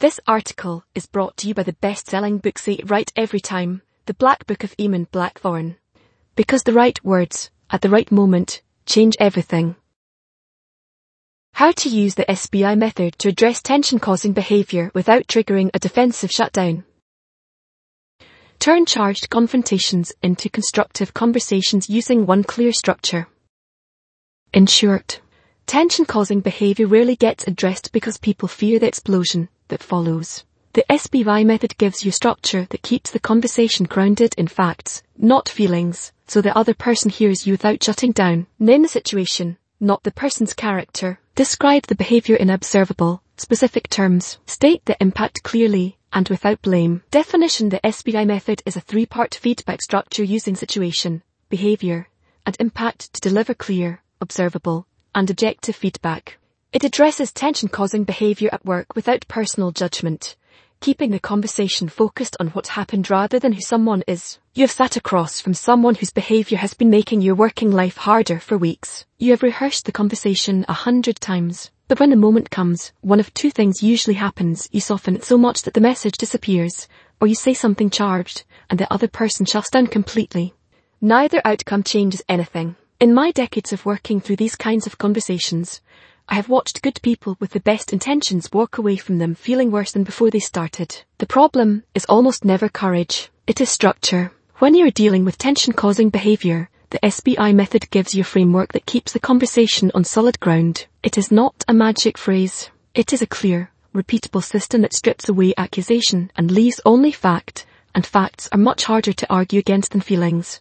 This article is brought to you by the best-selling book Say It Right Every Time, The Black Book of Eamon Blackthorne. Because the right words, at the right moment, change everything. How to use the SBI method to address tension-causing behavior without triggering a defensive shutdown. Turn charged confrontations into constructive conversations using one clear structure. In short, tension-causing behavior rarely gets addressed because people fear the explosion that follows. The SBI method gives you structure that keeps the conversation grounded in facts, not feelings, so the other person hears you without shutting down. Name the situation, not the person's character. Describe the behavior in observable, specific terms. State the impact clearly and without blame. Definition: the SBI method is a three-part feedback structure using situation, behavior, and impact to deliver clear, observable, and objective feedback. It addresses tension-causing behavior at work without personal judgment, keeping the conversation focused on what happened rather than who someone is. You have sat across from someone whose behavior has been making your working life harder for weeks. You have rehearsed the conversation 100 times. But when the moment comes, one of two things usually happens. You soften it so much that the message disappears, or you say something charged, and the other person shuts down completely. Neither outcome changes anything. In my decades of working through these kinds of conversations, I have watched good people with the best intentions walk away from them feeling worse than before they started. The problem is almost never courage. It is structure. When you are dealing with tension-causing behavior, the SBI method gives you a framework that keeps the conversation on solid ground. It is not a magic phrase. It is a clear, repeatable system that strips away accusation and leaves only fact, and facts are much harder to argue against than feelings.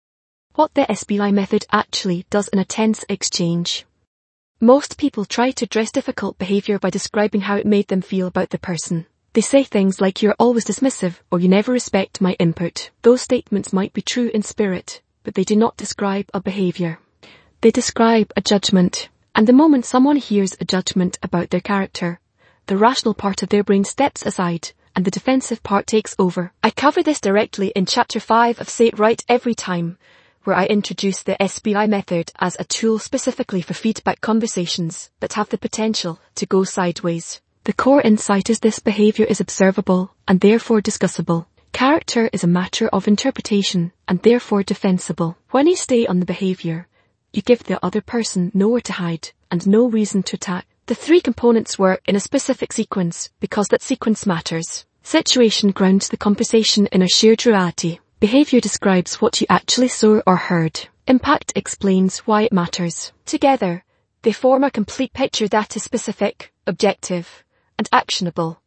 What the SBI method actually does in a tense exchange. Most people try to address difficult behavior by describing how it made them feel about the person. They say things like "you're always dismissive" or "you never respect my input." Those statements might be true in spirit, but they do not describe a behavior. They describe a judgment. And the moment someone hears a judgment about their character, the rational part of their brain steps aside, and the defensive part takes over. I cover this directly in Chapter 5 of Say It Right Every Time, where I introduce the SBI method as a tool specifically for feedback conversations that have the potential to go sideways. The core insight is this: behavior is observable and therefore discussable. Character is a matter of interpretation and therefore defensible. When you stay on the behavior, you give the other person nowhere to hide and no reason to attack. The three components work in a specific sequence because that sequence matters. Situation grounds the conversation in a shared reality. Behavior describes what you actually saw or heard. Impact explains why it matters. Together, they form a complete picture that is specific, objective, and actionable.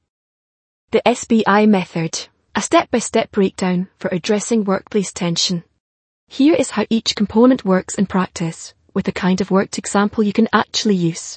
The SBI method. A step-by-step breakdown for addressing workplace tension. Here is how each component works in practice, with a kind of worked example you can actually use.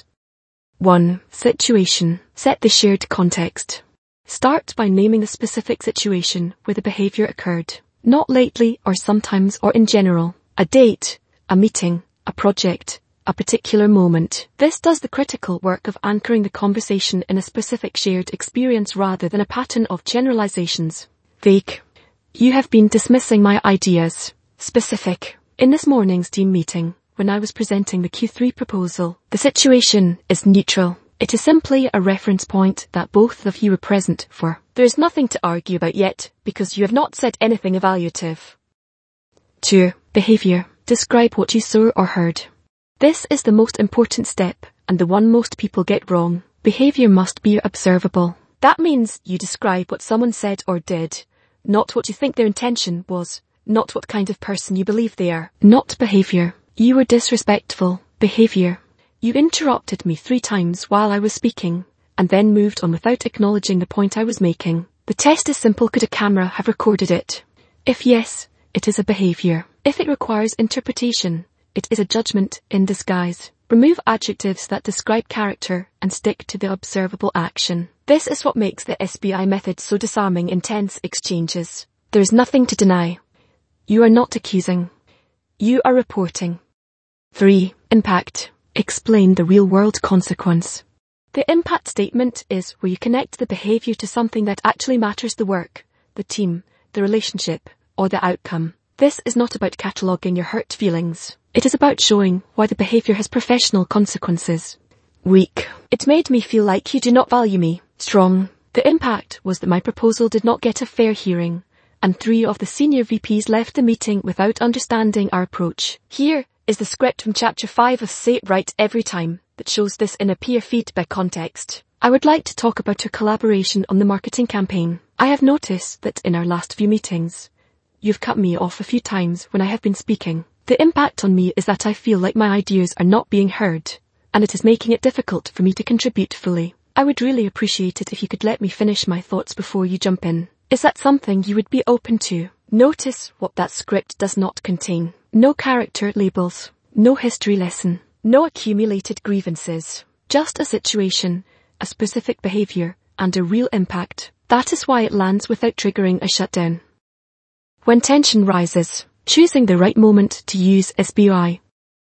1. Situation. Set the shared context. Start by naming the specific situation where the behavior occurred. Not lately or sometimes or in general. A date, a meeting, a project, a particular moment. This does the critical work of anchoring the conversation in a specific shared experience rather than a pattern of generalizations. Vague. You have been dismissing my ideas. Specific. In this morning's team meeting, when I was presenting the Q3 proposal, the situation is neutral. It is simply a reference point that both of you were present for. There is nothing to argue about yet, because you have not said anything evaluative. 2. Behavior. Describe what you saw or heard. This is the most important step, and the one most people get wrong. Behavior must be observable. That means you describe what someone said or did, not what you think their intention was, not what kind of person you believe they are. Not behavior. You were disrespectful. Behavior. You interrupted me 3 times while I was speaking, and then moved on without acknowledging the point I was making. The test is simple: could a camera have recorded it? If yes, it is a behavior. If it requires interpretation, it is a judgment in disguise. Remove adjectives that describe character and stick to the observable action. This is what makes the SBI method so disarming in tense exchanges. There is nothing to deny. You are not accusing. You are reporting. 3. Impact. Explain the real-world consequence. The impact statement is where you connect the behavior to something that actually matters: the work, the team, the relationship, or the outcome. This is not about cataloguing your hurt feelings. It is about showing why the behavior has professional consequences. Weak. It made me feel like you do not value me. Strong. The impact was that my proposal did not get a fair hearing, and 3 of the senior VPs left the meeting without understanding our approach. Here is the script from Chapter 5 of Say It Right Every Time that shows this in a peer feedback context. I would like to talk about our collaboration on the marketing campaign. I have noticed that in our last few meetings, you've cut me off a few times when I have been speaking. The impact on me is that I feel like my ideas are not being heard, and it is making it difficult for me to contribute fully. I would really appreciate it if you could let me finish my thoughts before you jump in. Is that something you would be open to? Notice what that script does not contain. No character labels, no history lesson, no accumulated grievances. Just a situation, a specific behavior, and a real impact. That is why it lands without triggering a shutdown. When tension rises, choosing the right moment to use SBI.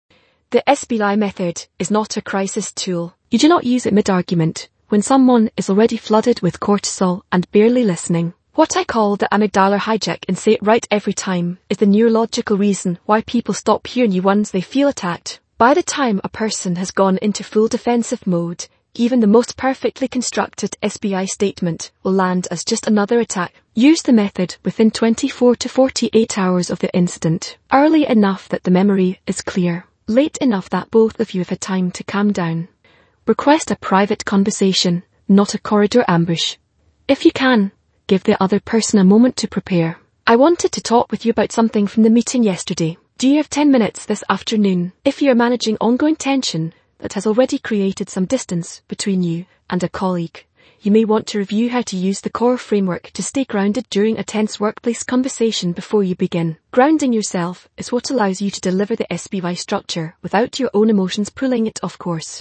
The SBI method is not a crisis tool. You do not use it mid-argument, when someone is already flooded with cortisol and barely listening. What I call the amygdala hijack and Say It Right Every Time is the neurological reason why people stop hearing you once they feel attacked. By the time a person has gone into full defensive mode, even the most perfectly constructed SBI statement will land as just another attack. Use the method within 24 to 48 hours of the incident, early enough that the memory is clear, late enough that both of you have had time to calm down. Request a private conversation, not a corridor ambush. If you can, give the other person a moment to prepare. I wanted to talk with you about something from the meeting yesterday. Do you have 10 minutes this afternoon? If you are managing ongoing tension that has already created some distance between you and a colleague, you may want to review how to use the CORE framework to stay grounded during a tense workplace conversation before you begin. Grounding yourself is what allows you to deliver the SBI structure without your own emotions pulling it off course.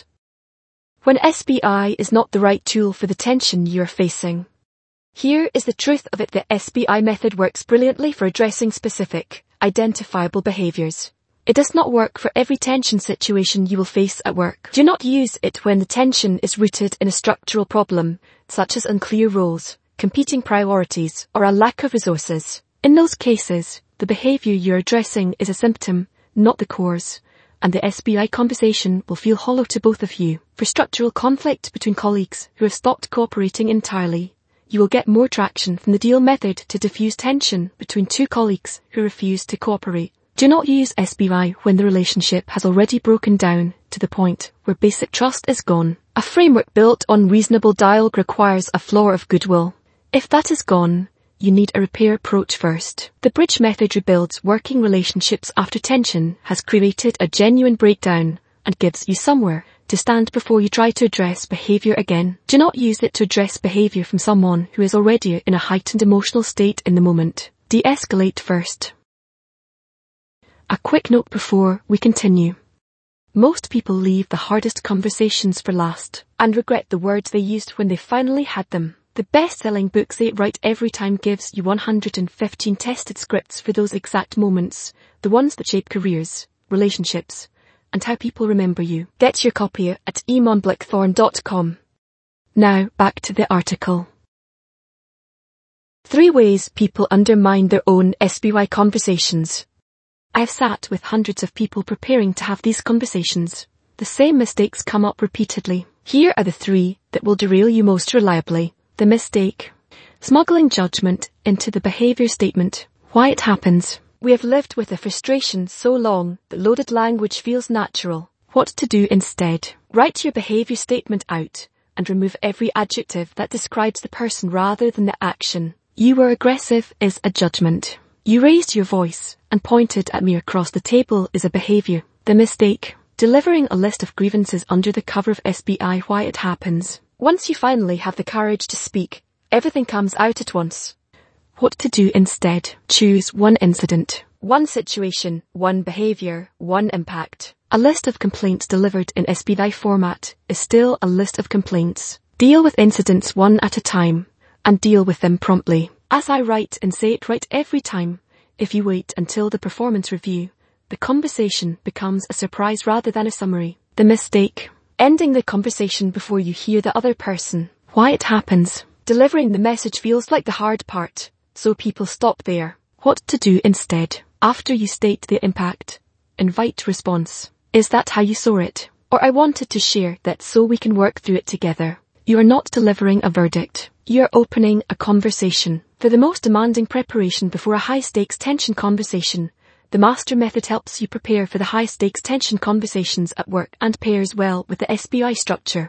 When SBI is not the right tool for the tension you are facing, here is the truth of it. The SBI method works brilliantly for addressing specific, identifiable behaviors. It does not work for every tension situation you will face at work. Do not use it when the tension is rooted in a structural problem, such as unclear roles, competing priorities, or a lack of resources. In those cases, the behavior you're addressing is a symptom, not the cause, and the SBI conversation will feel hollow to both of you. For structural conflict between colleagues who have stopped cooperating entirely, you will get more traction from the deal method to diffuse tension between 2 colleagues who refuse to cooperate. Do not use SBI when the relationship has already broken down to the point where basic trust is gone. A framework built on reasonable dialogue requires a floor of goodwill. If that is gone, you need a repair approach first. The bridge method rebuilds working relationships after tension has created a genuine breakdown and gives you somewhere to stand before you try to address behavior again. Do not use it to address behavior from someone who is already in a heightened emotional state in the moment. De-escalate first. A quick note before we continue. Most people leave the hardest conversations for last and regret the words they used when they finally had them. The best-selling book Say It Right Every Time gives you 115 tested scripts for those exact moments, the ones that shape careers, relationships, and how people remember you. Get your copy at eamonblickthorne.com. Now back to the article. 3 ways people undermine their own SBI conversations. I've sat with hundreds of people preparing to have these conversations. The same mistakes come up repeatedly. Here are the 3 that will derail you most reliably. The mistake. Smuggling judgment into the behavior statement. Why it happens. We have lived with the frustration so long that loaded language feels natural. What to do instead. Write your behavior statement out and remove every adjective that describes the person rather than the action. You were aggressive is a judgment. You raised your voice and pointed at me across the table is a behavior. The mistake. Delivering a list of grievances under the cover of SBI. Why it happens. Once you finally have the courage to speak, everything comes out at once. What to do instead. Choose 1 incident, 1 situation, 1 behavior, 1 impact. A list of complaints delivered in SBI format is still a list of complaints. Deal with incidents 1 at a time, and deal with them promptly. As I write and say it right every time, if you wait until the performance review, the conversation becomes a surprise rather than a summary. The mistake. Ending the conversation before you hear the other person. Why it happens. Delivering the message feels like the hard part, so people stop there. What to do instead. After you state the impact, invite response. Is that how you saw it? Or I wanted to share that so we can work through it together. You are not delivering a verdict. You are opening a conversation. For the most demanding preparation before a high-stakes tension conversation, the MASTER method helps you prepare for the high-stakes tension conversations at work and pairs well with the SBI structure.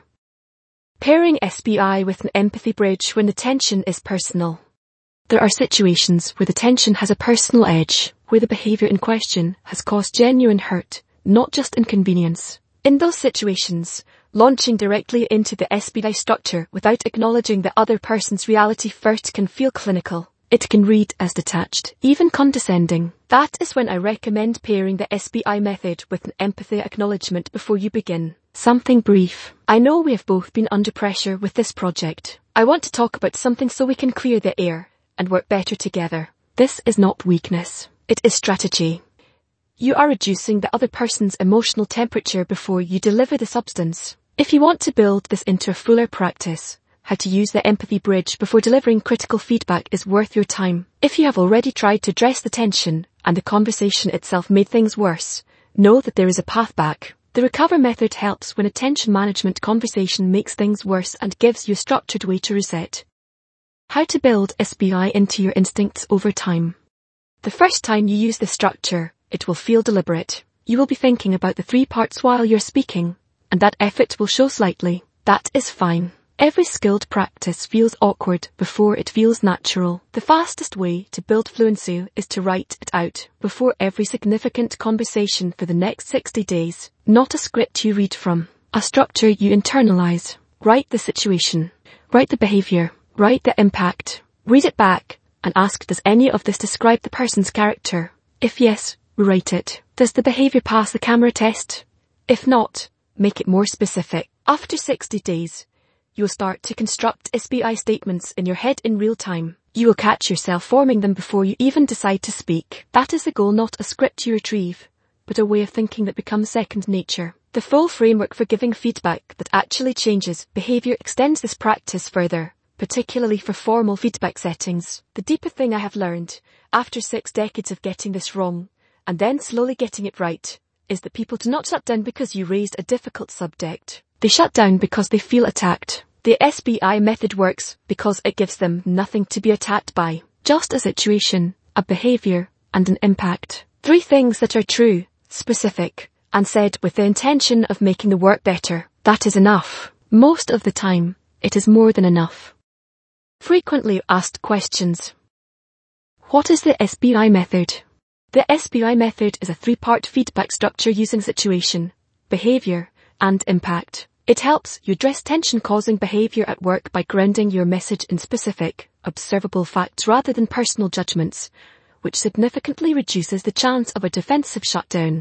Pairing SBI with an empathy bridge when the tension is personal. There are situations where the tension has a personal edge, where the behavior in question has caused genuine hurt, not just inconvenience. In those situations, launching directly into the SBI structure without acknowledging the other person's reality first can feel clinical. It can read as detached, even condescending. That is when I recommend pairing the SBI method with an empathy acknowledgement before you begin. Something brief. I know we have both been under pressure with this project. I want to talk about something so we can clear the air and work better together. This is not weakness. It is strategy. You are reducing the other person's emotional temperature before you deliver the substance. If you want to build this into a fuller practice, how to use the empathy bridge before delivering critical feedback is worth your time. If you have already tried to address the tension and the conversation itself made things worse, know that there is a path back. The recover method helps when a tension management conversation makes things worse and gives you a structured way to reset. How to build SBI into your instincts over time. The first time you use this structure, it will feel deliberate. You will be thinking about the 3 parts while you're speaking, and that effort will show slightly. That is fine. Every skilled practice feels awkward before it feels natural. The fastest way to build fluency is to write it out before every significant conversation for the next 60 days. Not a script you read from, a structure you internalize. Write the situation, write the behavior, write the impact, read it back, and ask, does any of this describe the person's character? If yes, rewrite it. Does the behavior pass the camera test? If not, make it more specific. After 60 days, you'll start to construct SBI statements in your head in real time. You will catch yourself forming them before you even decide to speak. That is the goal, not a script you retrieve, but a way of thinking that becomes second nature. The full framework for giving feedback that actually changes behavior extends this practice further, particularly for formal feedback settings. The deeper thing I have learned, after 6 decades of getting this wrong, and then slowly getting it right, is that people do not shut down because you raised a difficult subject. They shut down because they feel attacked. The SBI method works because it gives them nothing to be attacked by. Just a situation, a behavior, and an impact. 3 things that are true, specific, and said with the intention of making the work better. That is enough. Most of the time, it is more than enough. Frequently asked questions. What is the SBI method? The SBI method is a 3-part feedback structure using situation, behavior, and impact. It helps you address tension-causing behavior at work by grounding your message in specific, observable facts rather than personal judgments, which significantly reduces the chance of a defensive shutdown.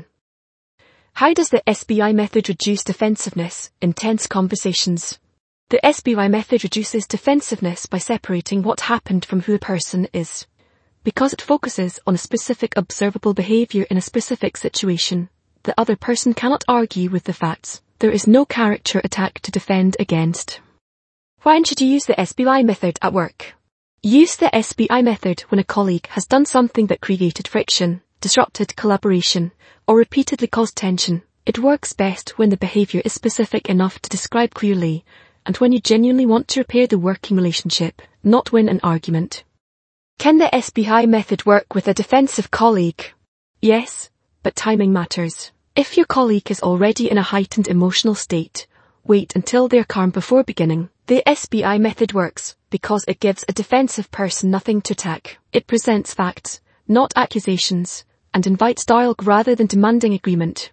How does the SBI method reduce defensiveness in tense conversations? The SBI method reduces defensiveness by separating what happened from who a person is. Because it focuses on a specific observable behavior in a specific situation, the other person cannot argue with the facts. There is no character attack to defend against. When should you use the SBI method at work? Use the SBI method when a colleague has done something that created friction, disrupted collaboration, or repeatedly caused tension. It works best when the behavior is specific enough to describe clearly, and when you genuinely want to repair the working relationship, not win an argument. Can the SBI method work with a defensive colleague? Yes, but timing matters. If your colleague is already in a heightened emotional state, wait until they're calm before beginning. The SBI method works because it gives a defensive person nothing to attack. It presents facts, not accusations, and invites dialogue rather than demanding agreement.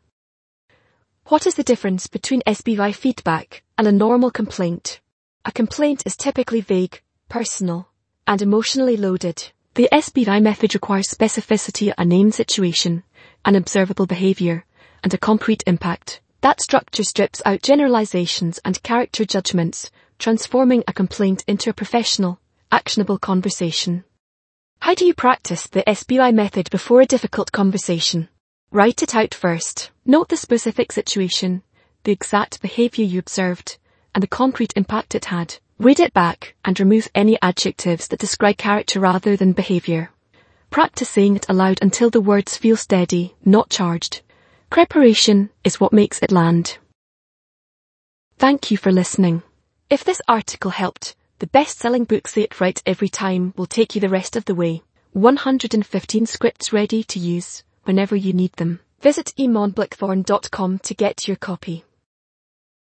What is the difference between SBI feedback and a normal complaint? A complaint is typically vague, personal, and emotionally loaded. The SBI method requires specificity, a named situation, an observable behavior, and a concrete impact. That structure strips out generalizations and character judgments, transforming a complaint into a professional, actionable conversation. How do you practice the SBI method before a difficult conversation? Write it out first. Note the specific situation, the exact behavior you observed, and the concrete impact it had. Read it back and remove any adjectives that describe character rather than behavior. Practice saying it aloud until the words feel steady, not charged. Preparation is what makes it land. Thank you for listening. If this article helped, the best-selling book Say It Right Every Time will take you the rest of the way. 115 scripts ready to use whenever you need them. Visit emonblackthorn.com to get your copy.